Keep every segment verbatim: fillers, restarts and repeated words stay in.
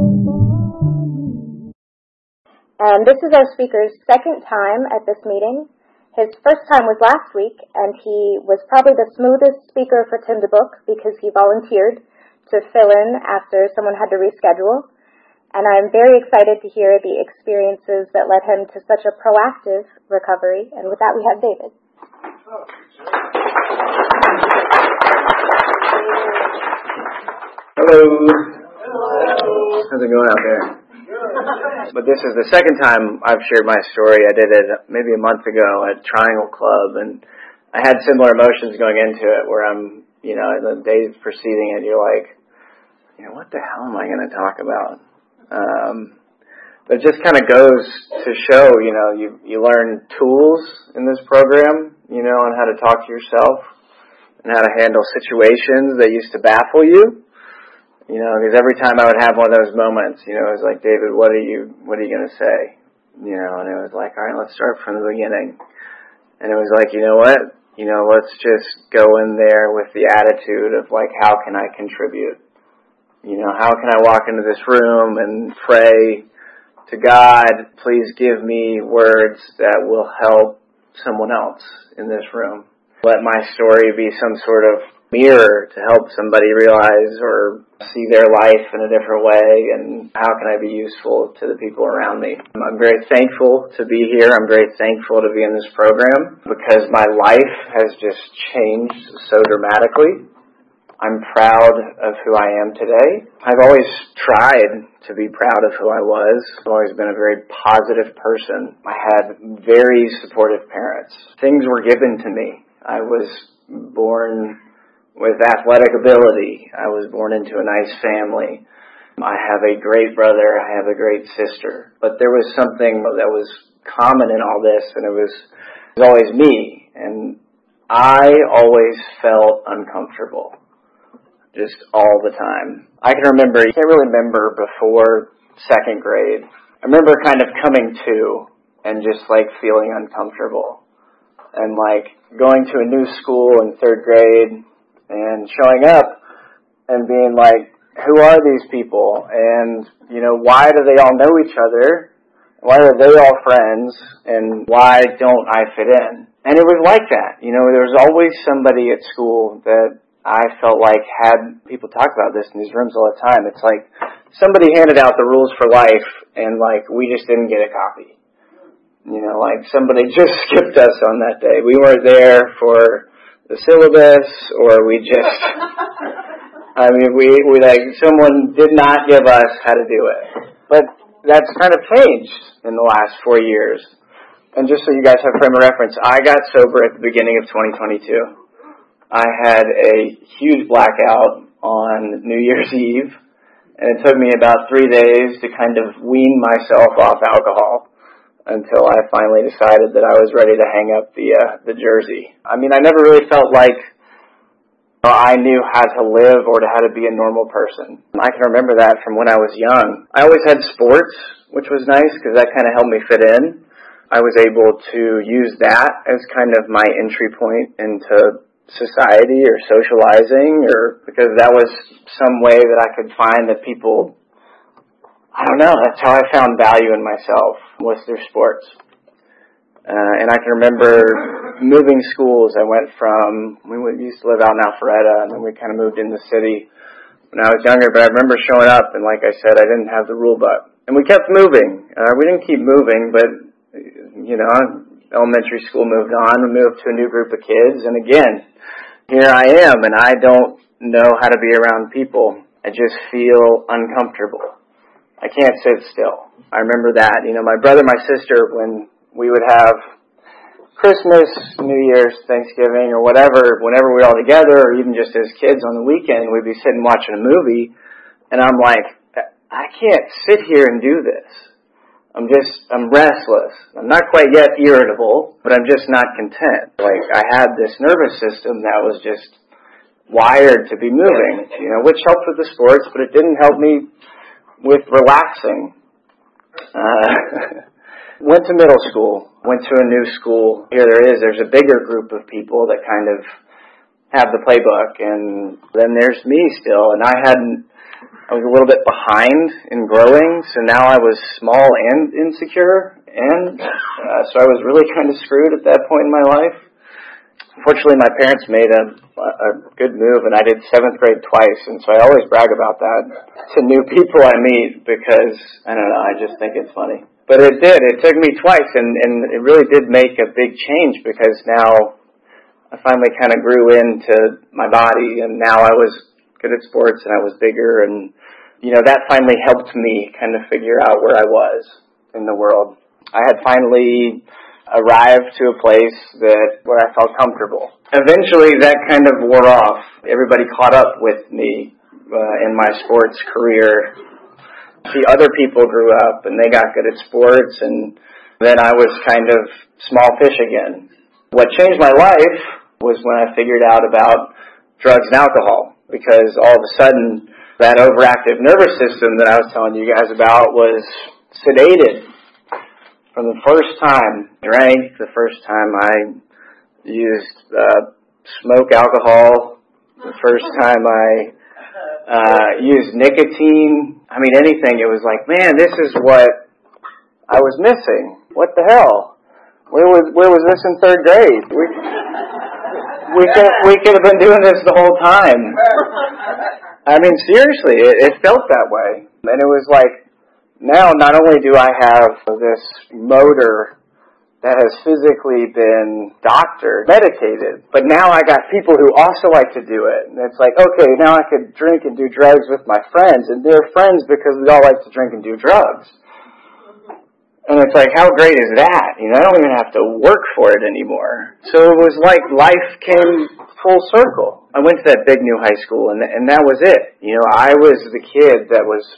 And this is our speaker's second time at this meeting. His first time was last week, and he was probably the smoothest speaker for Tim to book because he volunteered to fill in after someone had to reschedule. And I'm very excited to hear the experiences that led him to such a proactive recovery. And with that, we have David. Hello. Hello. How's it going out there? But this is the second time I've shared my story. I did it maybe a month ago at Triangle Club, and I had similar emotions going into it where I'm, you know, the days preceding it, you're like, you know, what the hell am I going to talk about? Um, but it just kind of goes to show, you know, you, you learn tools in this program, you know, on how to talk to yourself and how to handle situations that used to baffle you. You know, because every time I would have one of those moments, you know, it was like, David, what are you, what are you going to say? You know, and it was like, all right, let's start from the beginning. And it was like, you know what? You know, let's just go in there with the attitude of like, how can I contribute? You know, how can I walk into this room and pray to God, please give me words that will help someone else in this room. Let my story be some sort of mirror to help somebody realize or see their life in a different way, and how can I be useful to the people around me. I'm very thankful to be here. I'm very thankful to be in this program because my life has just changed so dramatically. I'm proud of who I am today. I've always tried to be proud of who I was. I've always been a very positive person. I had very supportive parents. Things were given to me. I was born with athletic ability. I was born into a nice family. I have a great brother. I have a great sister. But there was something that was common in all this, and it was, it was always me. And I always felt uncomfortable, just all the time. I can remember, I can't really remember before second grade. I remember kind of coming to and just like feeling uncomfortable. And like going to a new school in third grade and showing up and being like, who are these people? And, you know, why do they all know each other? Why are they all friends? And why don't I fit in? And it was like that. You know, there was always somebody at school that I felt like had, people talk about this in these rooms all the time. It's like somebody handed out the rules for life and like we just didn't get a copy. You know, like somebody just skipped us on that day. We weren't there for the syllabus, or we just, I mean, we, we like, someone did not give us how to do it. But that's kind of changed in the last four years. And just so you guys have frame of reference, I got sober at the beginning of twenty twenty-two. I had a huge blackout on New Year's Eve, and it took me about three days to kind of wean myself off alcohol until I finally decided that I was ready to hang up the uh, the jersey. I mean, I never really felt like I knew how to live or how to be a normal person. I can remember that from when I was young. I always had sports, which was nice because that kind of helped me fit in. I was able to use that as kind of my entry point into society or socializing, or because that was some way that I could find that people, I don't know, that's how I found value in myself, was through sports. Uh, and I can remember moving schools. I went from, we used to live out in Alpharetta, and then we kind of moved in the city when I was younger, but I remember showing up, and like I said, I didn't have the rule book. And we kept moving. Uh, we didn't keep moving, but, you know, elementary school moved on, we moved to a new group of kids, and again, here I am, and I don't know how to be around people. I just feel uncomfortable. I can't sit still. I remember that. You know, my brother, my sister, when we would have Christmas, New Year's, Thanksgiving, or whatever, whenever we were all together, or even just as kids on the weekend, we'd be sitting watching a movie, and I'm like, I can't sit here and do this. I'm just, I'm restless. I'm not quite yet irritable, but I'm just not content. Like, I had this nervous system that was just wired to be moving, you know, which helped with the sports, but it didn't help me with relaxing. Uh, went to middle school, went to a new school. Here there is, there's a bigger group of people that kind of have the playbook, and then there's me still, and I hadn't I was a little bit behind in growing, so now I was small and insecure, and uh, so I was really kind of screwed at that point in my life. Fortunately, my parents made a, a good move, and I did seventh grade twice, and so I always brag about that to new people I meet because, I don't know, I just think it's funny. But it did. It took me twice, and, and it really did make a big change because now I finally kind of grew into my body, and now I was good at sports, and I was bigger, and, you know, that finally helped me kind of figure out where I was in the world. I had finally arrived to a place that where I felt comfortable. Eventually, that kind of wore off. Everybody caught up with me uh, in my sports career. See, other people grew up, and they got good at sports, and then I was kind of small fish again. What changed my life was when I figured out about drugs and alcohol, because all of a sudden, that overactive nervous system that I was telling you guys about was sedated. From the first time I drank, the first time I used uh, smoke alcohol, the first time I uh, used nicotine, I mean anything, it was like, man, this is what I was missing. What the hell? Where was where was this in third grade? We we could we could have been doing this the whole time. I mean, seriously, it, it felt that way, and it was like. Now, not only do I have this motor that has physically been doctored, medicated, but now I got people who also like to do it. And it's like, okay, now I could drink and do drugs with my friends, and they're friends because we all like to drink and do drugs. And it's like, how great is that? You know, I don't even have to work for it anymore. So it was like life came full circle. I went to that big new high school, and and that was it. You know, I was the kid that was...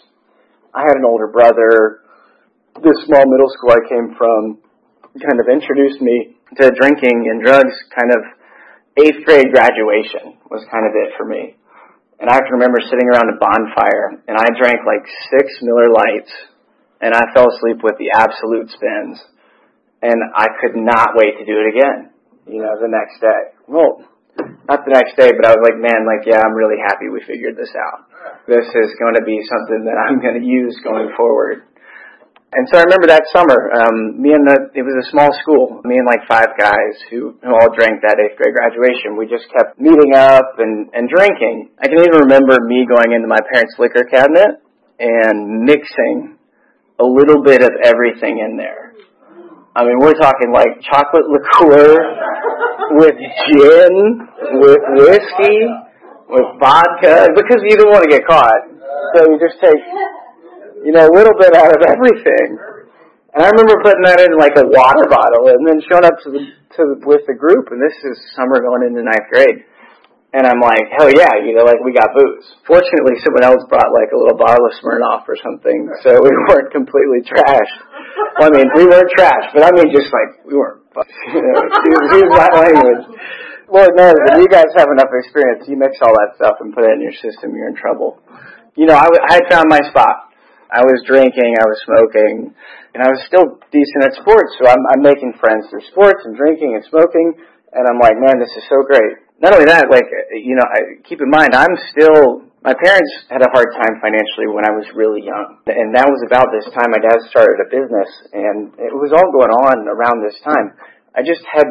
I had an older brother. This small middle school I came from kind of introduced me to drinking and drugs. Kind of eighth grade graduation was kind of it for me. And I can remember sitting around a bonfire, and I drank like six Miller Lights, and I fell asleep with the absolute spins. And I could not wait to do it again, you know, the next day. Well, not the next day, but I was like, man, like, yeah, I'm really happy we figured this out. This is going to be something that I'm going to use going forward. And so I remember that summer, um, me and the, it was a small school, me and like five guys who, who all drank that eighth grade graduation. We just kept meeting up and, and drinking. I can even remember me going into my parents' liquor cabinet and mixing a little bit of everything in there. I mean, we're talking like chocolate liqueur with gin, with whiskey, with vodka, because you don't want to get caught. So you just take, you know, a little bit out of everything. And I remember putting that in like a water bottle and then showing up to the, to the, with the group, and this is summer going into ninth grade. And I'm like, hell yeah, you know, like we got booze. Fortunately, someone else brought like a little bottle of Smirnoff or something, so we weren't completely trashed. Well, I mean, we were trashed, but I mean just like, we weren't fucked. You know, excuse my language. Lord knows, if you guys have enough experience, you mix all that stuff and put it in your system, you're in trouble. You know, I, w- I had found my spot. I was drinking, I was smoking, and I was still decent at sports, so I'm, I'm making friends through sports and drinking and smoking, and I'm like, man, this is so great. Not only that, like, you know, I, keep in mind, I'm still, my parents had a hard time financially when I was really young. And that was about this time my dad started a business, and it was all going on around this time. I just had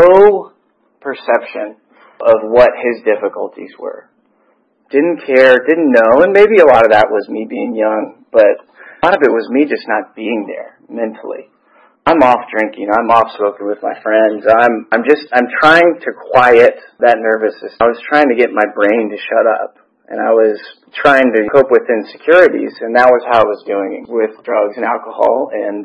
no perception of what his difficulties were. Didn't care, didn't know, and maybe a lot of that was me being young, but a lot of it was me just not being there mentally. I'm off drinking. I'm off smoking with my friends. I'm I'm just, I'm trying to quiet that nervous system. I was trying to get my brain to shut up. And I was trying to cope with insecurities. And that was how I was doing it with drugs and alcohol and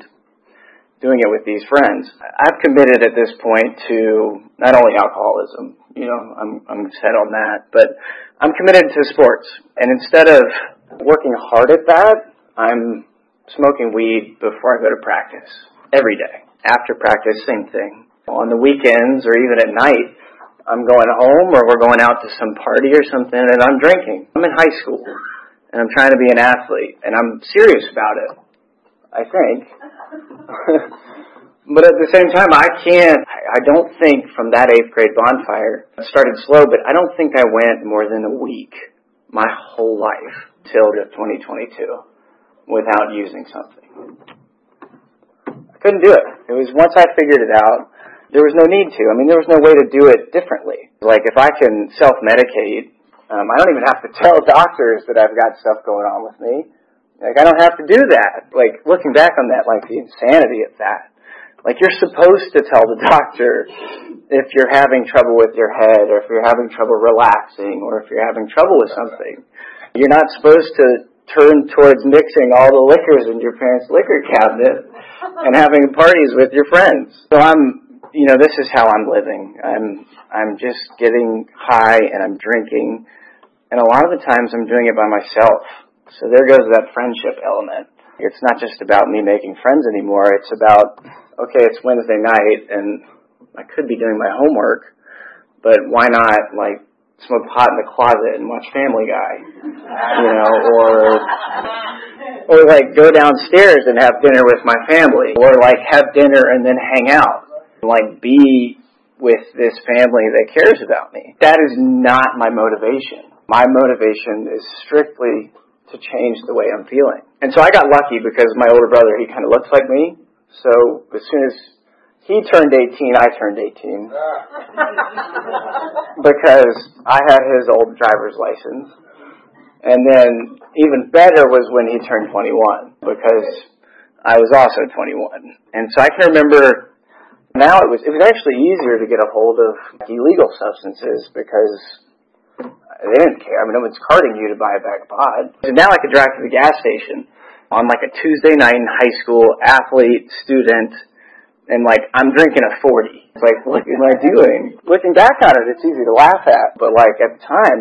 doing it with these friends. I've committed at this point to not only alcoholism, you know, I'm, I'm set on that, but I'm committed to sports. And instead of working hard at that, I'm smoking weed before I go to practice. Every day. After practice, same thing. On the weekends or even at night, I'm going home or we're going out to some party or something and I'm drinking. I'm in high school and I'm trying to be an athlete and I'm serious about it, I think. But at the same time, I can't, I don't think from that eighth grade bonfire, it started slow, but I don't think I went more than a week my whole life till twenty twenty-two without using something. I couldn't do it. It was once I figured it out, there was no need to. I mean, there was no way to do it differently. Like, if I can self-medicate, um, I don't even have to tell doctors that I've got stuff going on with me. Like, I don't have to do that. Like, looking back on that, like, the insanity of that. Like, you're supposed to tell the doctor if you're having trouble with your head, or if you're having trouble relaxing, or if you're having trouble with something. You're not supposed to turn towards mixing all the liquors in your parents' liquor cabinet and having parties with your friends. So I'm, you know, this is how I'm living. I'm, I'm just getting high and I'm drinking. And a lot of the times I'm doing it by myself. So there goes that friendship element. It's not just about me making friends anymore. It's about, okay, it's Wednesday night and I could be doing my homework, but why not, like, smoke pot in the closet and watch Family Guy, you know, or, or like go downstairs and have dinner with my family, or like have dinner and then hang out, like be with this family that cares about me. That is not my motivation. My motivation is strictly to change the way I'm feeling. And so I got lucky because my older brother, he kind of looks like me, so as soon as he turned eighteen, I turned eighteen. Because I had his old driver's license. And then even better was when he turned twenty-one, because I was also twenty-one. And so I can remember, now it was it was actually easier to get a hold of illegal substances because they didn't care. I mean, no one's carding you to buy a bag of pot. And now I could drive to the gas station on like a Tuesday night in high school, athlete, student, and, like, I'm drinking a forty. It's like, what am I doing? Looking back on it, it's easy to laugh at. But, like, at the time,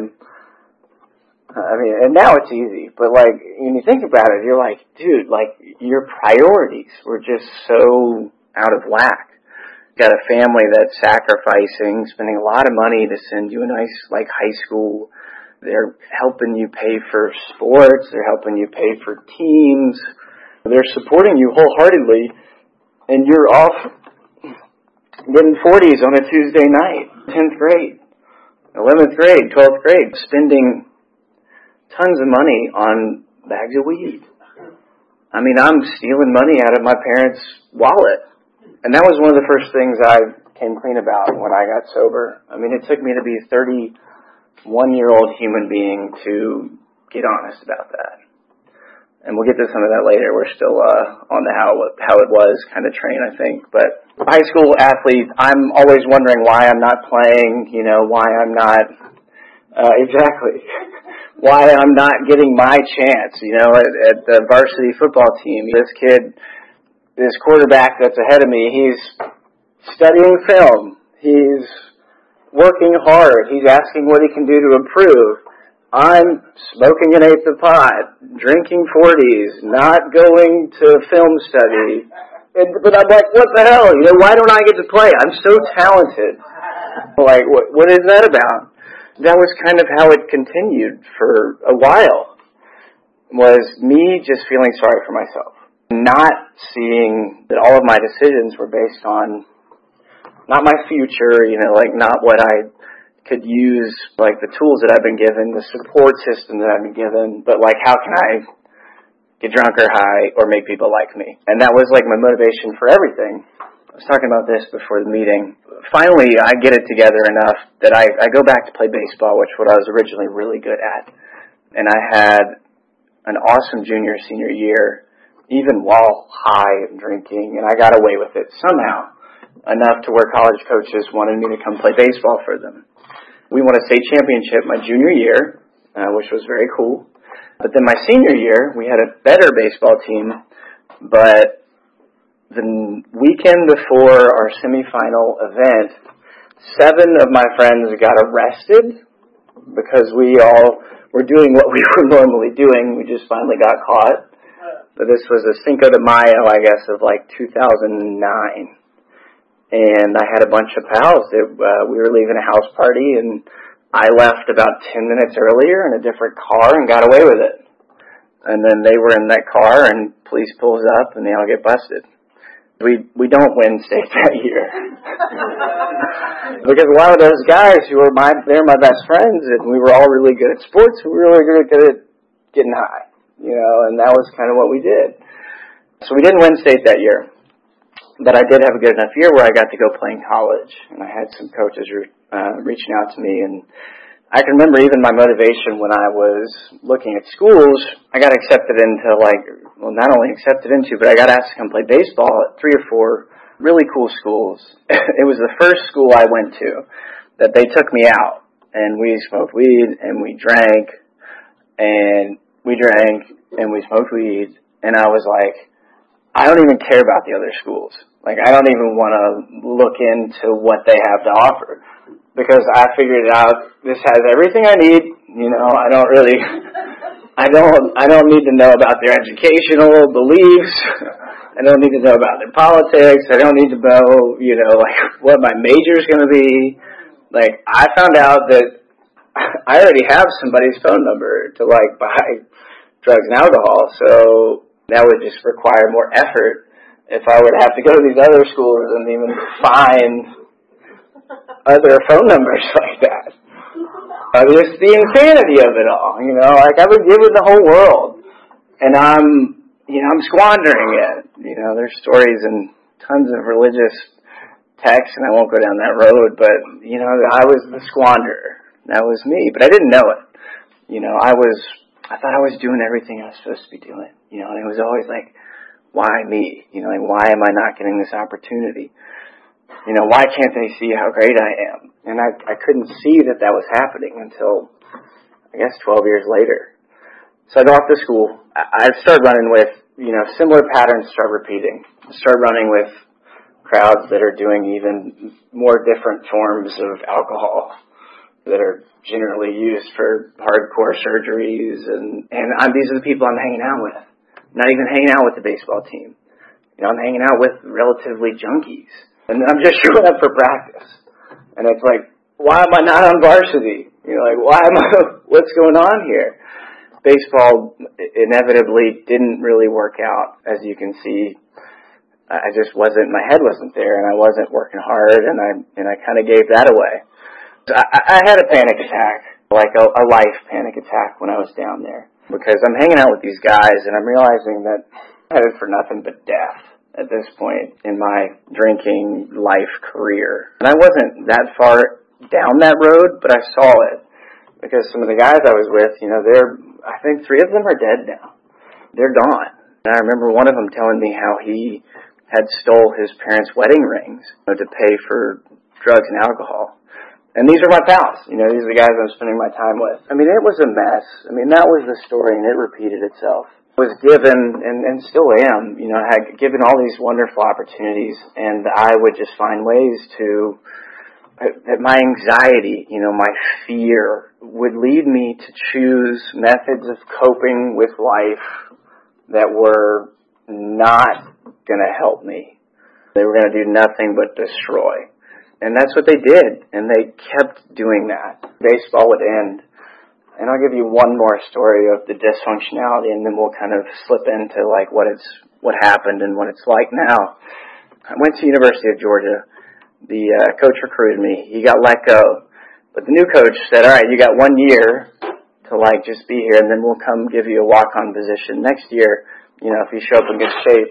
I mean, and now it's easy. But, like, when you think about it, you're like, dude, like, your priorities were just so out of whack. You got a family that's sacrificing, spending a lot of money to send you a nice, like, high school. They're helping you pay for sports. They're helping you pay for teams. They're supporting you wholeheartedly. And you're off getting forties on a Tuesday night, tenth grade, eleventh grade, twelfth grade, spending tons of money on bags of weed. I mean, I'm stealing money out of my parents' wallet. And that was one of the first things I came clean about when I got sober. I mean, it took me to be a thirty-one-year-old human being to get honest about that. And we'll get to some of that later. We're still uh, on the how how it was kind of train, I think. But high school athlete, I'm always wondering why I'm not playing, you know, why I'm not, uh, exactly, why I'm not getting my chance, you know, at, at the varsity football team. This kid, this quarterback that's ahead of me, he's studying film. He's working hard. He's asking what he can do to improve. I'm smoking an eighth of pot, drinking forties, not going to film study. And, but I'm like, what the hell? You know, why don't I get to play? I'm so talented. Like, what, what is that about? That was kind of how it continued for a while, was me just feeling sorry for myself. Not seeing that all of my decisions were based on not my future, you know, like not what I could use, like the tools that I've been given, the support system that I've been given, but like how can I get drunk or high or make people like me? And that was like my motivation for everything. I was talking about this before the meeting. Finally, I get it together enough that I, I go back to play baseball, which what I was originally really good at. And I had an awesome junior, senior year, even while high and drinking, and I got away with it somehow, enough to where college coaches wanted me to come play baseball for them. We won a state championship my junior year, uh, which was very cool. But then my senior year, we had a better baseball team, but the weekend before our semifinal event, seven of my friends got arrested because we all were doing what we were normally doing. We just finally got caught. But this was a Cinco de Mayo, I guess, of like two thousand nine. And I had a bunch of pals that uh, we were leaving a house party, and I left about ten minutes earlier in a different car and got away with it. And then they were in that car, and police pulls up, and they all get busted. We we don't win state that year. Because a lot of those guys who were my, they're my best friends, and we were all really good at sports, we were really good at getting high, you know, and that was kind of what we did. So we didn't win state that year, but I did have a good enough year where I got to go play in college, and I had some coaches uh, reaching out to me, and I can remember even my motivation when I was looking at schools. I got accepted into, like, well, not only accepted into, but I got asked to come play baseball at three or four really cool schools. It was the first school I went to that they took me out, and we smoked weed, and we drank, and we drank, and we smoked weed, and I was like, I don't even care about the other schools. Like, I don't even want to look into what they have to offer, because I figured out this has everything I need. You know, I don't really, I don't, I don't need to know about their educational beliefs. I don't need to know about their politics. I don't need to know, you know, like what my major is going to be. Like, I found out that I already have somebody's phone number to, like, buy drugs and alcohol, so that would just require more effort if I would have to go to these other schools and even find other phone numbers like that. Uh, just the insanity of it all, you know, like I would give it the whole world, and I'm, you know, I'm squandering it. You know, there's stories and tons of religious texts, and I won't go down that road, but, you know, I was the squanderer. That was me, but I didn't know it. You know, I was, I thought I was doing everything I was supposed to be doing. You know, and it was always like, why me? You know, like, why am I not getting this opportunity? You know, why can't they see how great I am? And I, I couldn't see that that was happening until, I guess, twelve years later. So I go off to school. I, I start running with, you know, similar patterns start repeating. I start running with crowds that are doing even more different forms of alcohol that are generally used for hardcore surgeries. And, and I'm, these are the people I'm hanging out with. Not even hanging out with the baseball team. You know, I'm hanging out with relatively junkies. And I'm just showing up for practice. And it's like, why am I not on varsity? You know, like, why am I, what's going on here? Baseball inevitably didn't really work out, as you can see. I just wasn't, my head wasn't there, and I wasn't working hard, and I, and I kind of gave that away. So I, I had a panic attack, like a, a life panic attack when I was down there. Because I'm hanging out with these guys, and I'm realizing that I'm headed for nothing but death at this point in my drinking life career. And I wasn't that far down that road, but I saw it. Because some of the guys I was with, you know, they're, I think three of them are dead now. They're gone. And I remember one of them telling me how he had stole his parents' wedding rings, you know, to pay for drugs and alcohol. And these are my pals. You know, these are the guys I'm spending my time with. I mean, it was a mess. I mean, that was the story, and it repeated itself. I was given, and, and still am, you know, I had given all these wonderful opportunities, and I would just find ways to, that my anxiety, you know, my fear would lead me to choose methods of coping with life that were not going to help me. They were going to do nothing but destroy. And that's what they did, and they kept doing that. Baseball would end. And I'll give you one more story of the dysfunctionality, and then we'll kind of slip into like what it's what happened and what it's like now. I went to University of Georgia. The uh, coach recruited me. He got let go. But the new coach said, all right, you got one year to like just be here, and then we'll come give you a walk-on position next year, you know, if you show up in good shape.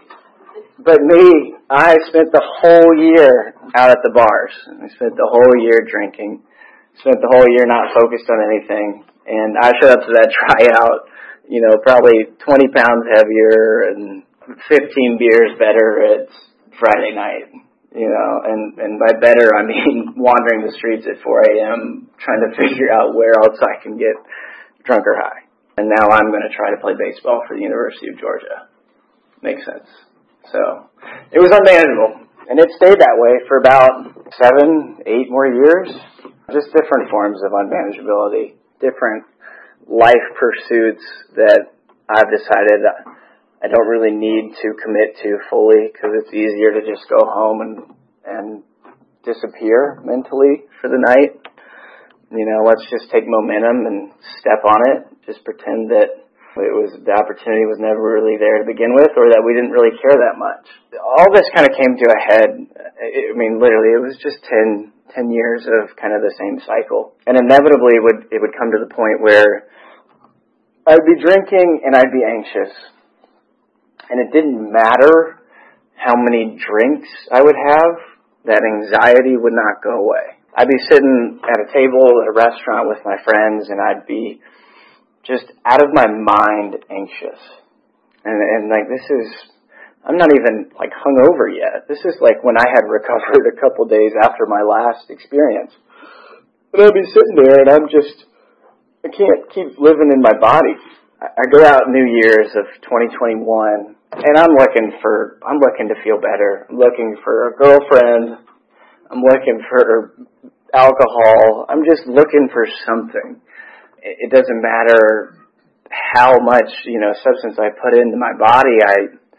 But me, I spent the whole year out at the bars. I spent the whole year drinking. Spent the whole year not focused on anything. And I showed up to that tryout, you know, probably twenty pounds heavier and fifteen beers better at Friday night. You know, and, and by better I mean wandering the streets at four a.m. trying to figure out where else I can get drunk or high. And now I'm going to try to play baseball for the University of Georgia. Makes sense. So, it was unmanageable. And it stayed that way for about seven, eight more years. Just different forms of unmanageability. Different life pursuits that I've decided I don't really need to commit to fully, because it's easier to just go home and, and disappear mentally for the night. You know, let's just take momentum and step on it. Just pretend that it was the opportunity was never really there to begin with, or that we didn't really care that much. All this kind of came to a head. I mean, literally, it was just ten, ten years of kind of the same cycle. And inevitably, it would, it would come to the point where I'd be drinking and I'd be anxious. And it didn't matter how many drinks I would have, that anxiety would not go away. I'd be sitting at a table at a restaurant with my friends and I'd be just out of my mind anxious. And, and like this is, I'm not even like hungover yet. This is like when I had recovered a couple days after my last experience. And I'd be sitting there and I'm just, I can't keep living in my body. I go out New Year's of twenty twenty-one, and I'm looking for, I'm looking to feel better. I'm looking for a girlfriend. I'm looking for alcohol. I'm just looking for something. It doesn't matter how much, you know, substance I put into my body. I,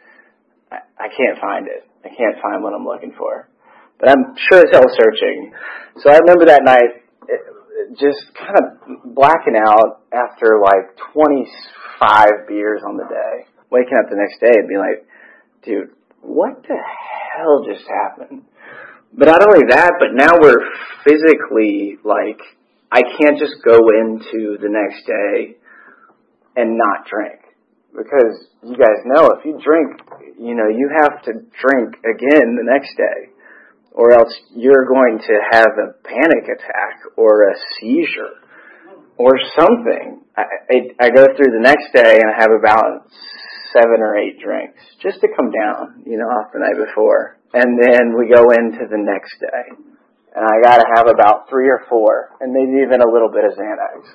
I can't find it. I can't find what I'm looking for. But I'm sure as hell searching. So I remember that night, just kind of blacking out after like twenty-five beers on the day. Waking up the next day and be like, dude, what the hell just happened? But not only that, but now we're physically like, I can't just go into the next day and not drink. Because you guys know, if you drink, you know, you have to drink again the next day. Or else you're going to have a panic attack or a seizure or something. I, I, I go through the next day and I have about seven or eight drinks just to come down, you know, off the night before. And then we go into the next day. And I got to have about three or four and maybe even a little bit of Xanax.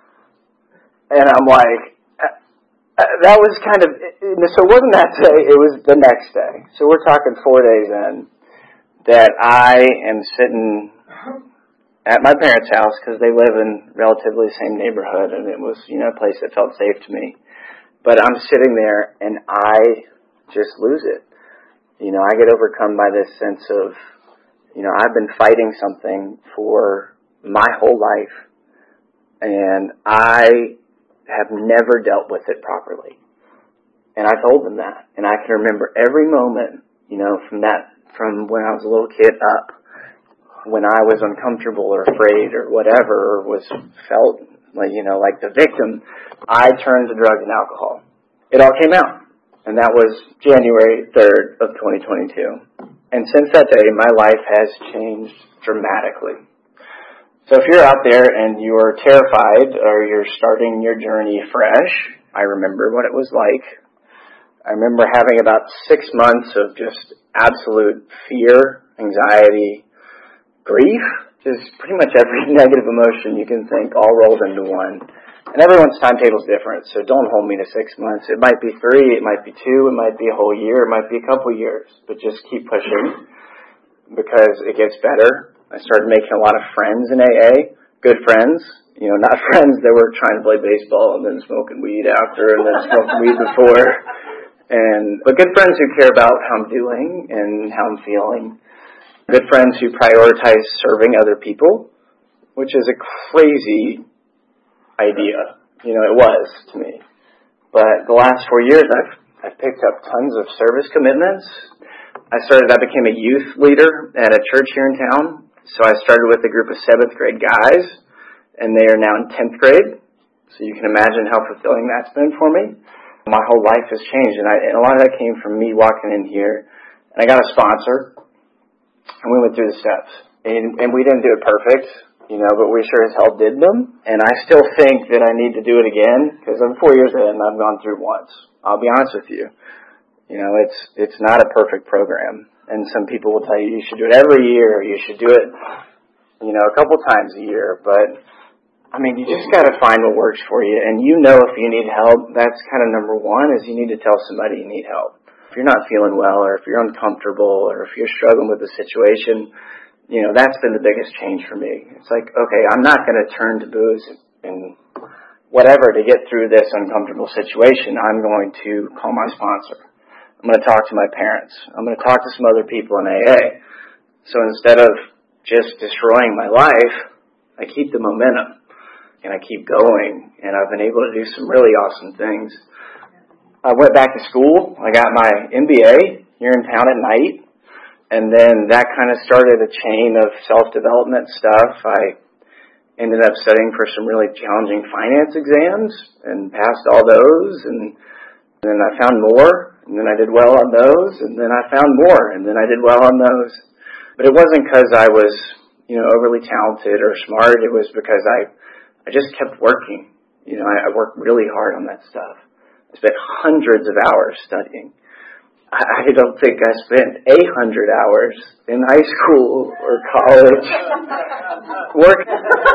And I'm like, uh, that was kind of, so it wasn't that day, it was the next day. So we're talking four days in. That I am sitting at my parents' house because they live in relatively the same neighborhood and it was, you know, a place that felt safe to me. But I'm sitting there and I just lose it. You know, I get overcome by this sense of, you know, I've been fighting something for my whole life and I have never dealt with it properly. And I told them that. And I can remember every moment, you know, from that from when I was a little kid up, when I was uncomfortable or afraid or whatever, or was felt like, you know, like the victim, I turned to drugs and alcohol. It all came out. And that was January third of twenty twenty-two. And since that day, my life has changed dramatically. So if you're out there and you're terrified or you're starting your journey fresh, I remember what it was like. I remember having about six months of just absolute fear, anxiety, grief, just pretty much every negative emotion you can think all rolled into one. And everyone's timetable is different, so don't hold me to six months. It might be three, it might be two, it might be a whole year, it might be a couple years, but just keep pushing because it gets better. I started making a lot of friends in A A, good friends, you know, not friends that were trying to play baseball and then smoking weed after and then smoking weed before. And, but good friends who care about how I'm doing and how I'm feeling. Good friends who prioritize serving other people, which is a crazy idea. You know, it was to me. But the last four years, I've, I've picked up tons of service commitments. I started, I became a youth leader at a church here in town. So I started with a group of seventh grade guys, and they are now in tenth grade. So you can imagine how fulfilling that's been for me. My whole life has changed, and, I, and a lot of that came from me walking in here. And I got a sponsor, and we went through the steps. And, and we didn't do it perfect, you know, but we sure as hell did them. And I still think that I need to do it again, because I'm four years in, and I've gone through once. I'll be honest with you. You know, it's it's not a perfect program. And some people will tell you you should do it every year, you should do it, you know, a couple times a year, but I mean, you just got to find what works for you. And you know if you need help, that's kind of number one, is you need to tell somebody you need help. If you're not feeling well, or if you're uncomfortable, or if you're struggling with the situation, you know, that's been the biggest change for me. It's like, okay, I'm not going to turn to booze and whatever to get through this uncomfortable situation. I'm going to call my sponsor. I'm going to talk to my parents. I'm going to talk to some other people in A A. So instead of just destroying my life, I keep the momentum. And I keep going, and I've been able to do some really awesome things. I went back to school. I got my M B A here in town at night, and then that kind of started a chain of self-development stuff. I Ended up studying for some really challenging finance exams and passed all those, and then I found more, and then I did well on those, and then I found more, and then I did well on those. But it wasn't because I was, you know, overly talented or smart. It was because I, I just kept working. You know, I, I worked really hard on that stuff. I spent hundreds of hours studying. I, I don't think I spent a hundred hours in high school or college working,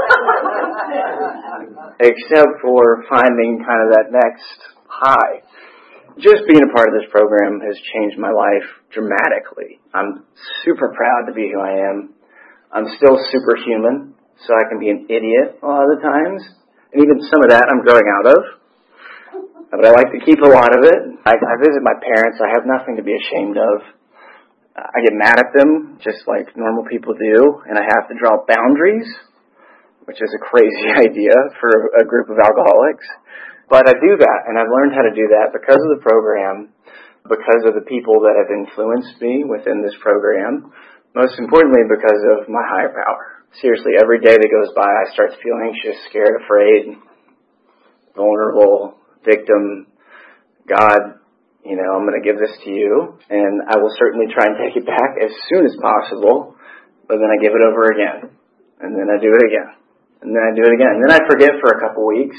except for finding kind of that next high. Just being a part of this program has changed my life dramatically. I'm super proud to be who I am. I'm still superhuman, so I can be an idiot a lot of the times. And even some of that I'm growing out of. But I like to keep a lot of it. I, I visit my parents. I have nothing to be ashamed of. I get mad at them, just like normal people do, and I have to draw boundaries, which is a crazy idea for a group of alcoholics. But I do that, and I've learned how to do that because of the program, because of the people that have influenced me within this program, most importantly because of my higher power. Seriously, every day that goes by, I start to feel anxious, scared, afraid, vulnerable, victim. God, you know, I'm going to give this to you, and I will certainly try and take it back as soon as possible, but then I give it over again, and then I do it again, and then I do it again, and then I forget for a couple weeks,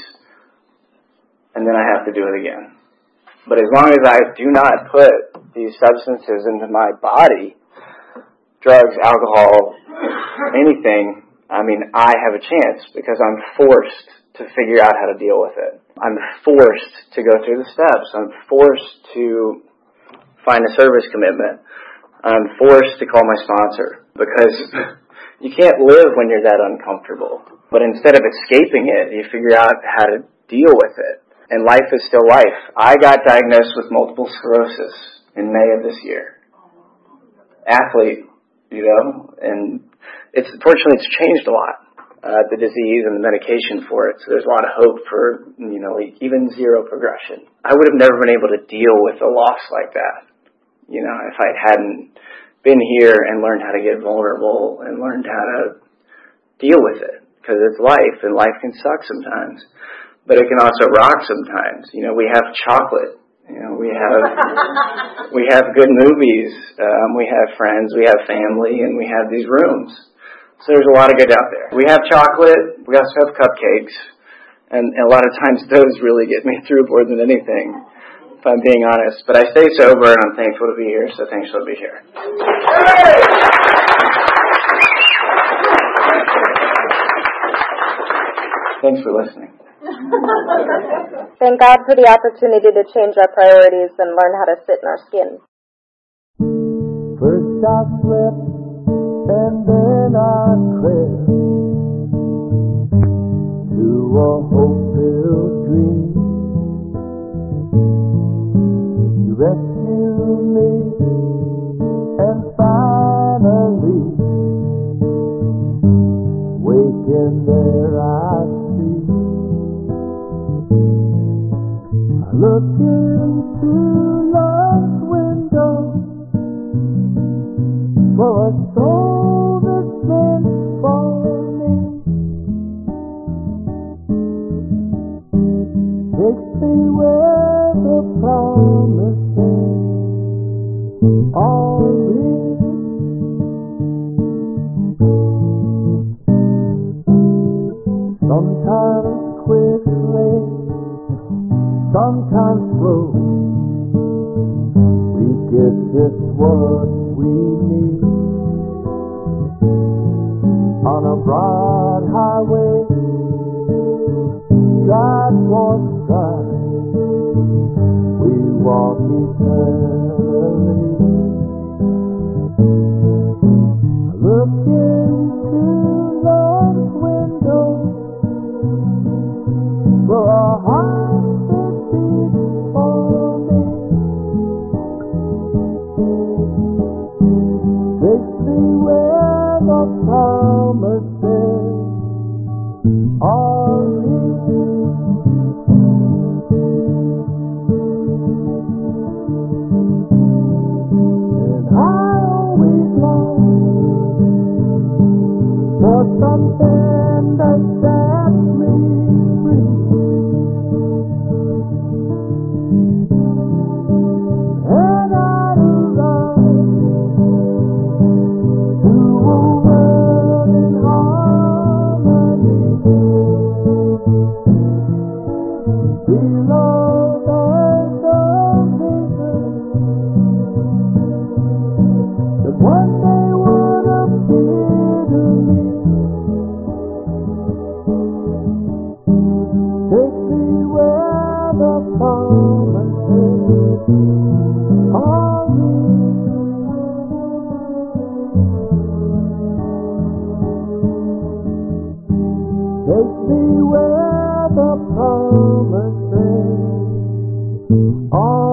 and then I have to do it again. But as long as I do not put these substances into my body, drugs, alcohol, anything, I mean, I have a chance because I'm forced to figure out how to deal with it. I'm forced to go through the steps. I'm forced to find a service commitment. I'm forced to call my sponsor because you can't live when you're that uncomfortable. But instead of escaping it, you figure out how to deal with it. And life is still life. I got diagnosed with multiple sclerosis in May of this year. Athlete, you know, and it's fortunately it's changed a lot, uh, the disease and the medication for it. So there's a lot of hope for, you know, even zero progression. I would have never been able to deal with a loss like that, you know, if I hadn't been here and learned how to get vulnerable and learned how to deal with it. Because it's life, and life can suck sometimes. But it can also rock sometimes. You know, we have chocolate. You know, we have we have good movies. Um, we have friends. We have family, and we have these rooms. So there's a lot of good out there. We have chocolate. We also have cupcakes, and, and a lot of times those really get me through more than anything, if I'm being honest. But I stay sober, and I'm thankful to be here. So thankful to be here. Thanks for listening. Thank God for the opportunity to change our priorities and learn how to sit in our skin. First I slept and then I crept to a hope-filled dream. You rescued me and finally waking there I see. I look into love's window for a soul that's meant for me. Takes me where the promises are real. Sometimes quickly, sometimes slow, we get just what we need. On a broad highway, stride for stride, we walk eternally. I look into love's window for a heart that beats for me. Takes me where the promises are real. And I always long for something that's for me. Take me where the promises are.